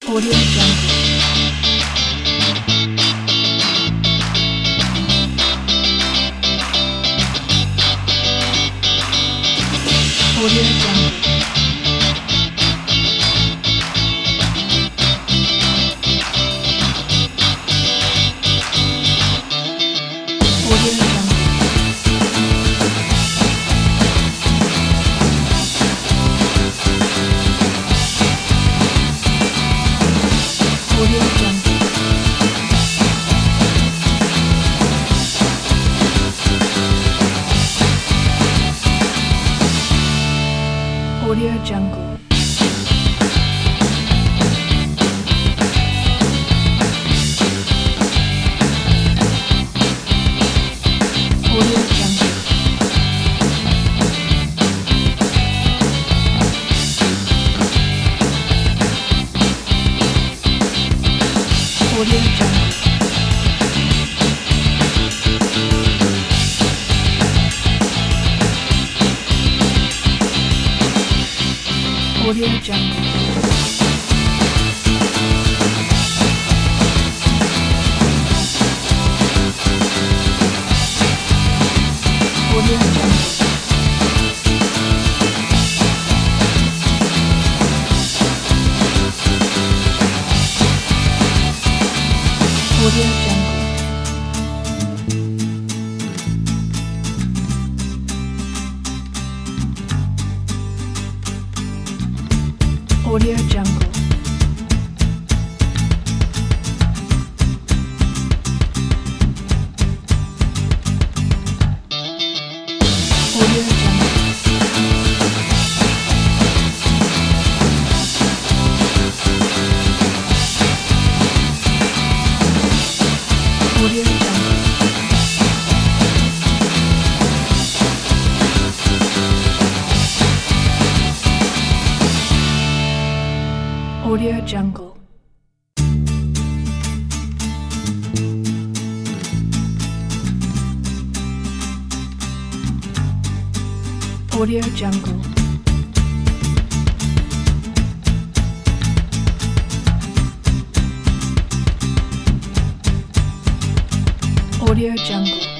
Audio Jungle. Audio Jungle. Audio Jungle. Audio Jungle. Audio Jungle. Audio Jungle. Audio Jungle. Audio Jungle. Audio Jungle. Audio Jungle. Audio Jungle. Audio Jungle. Audio Jungle. Audio Jungle. Audio Jungle. Audio Jungle.